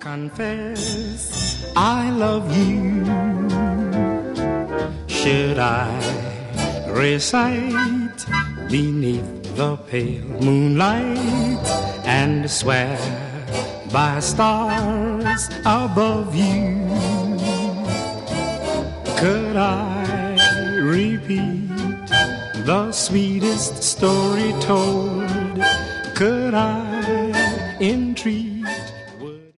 Confess I love you. Should I recite beneath the pale moonlight and swear by stars above you? Could I repeat the sweetest story told? Could I entreat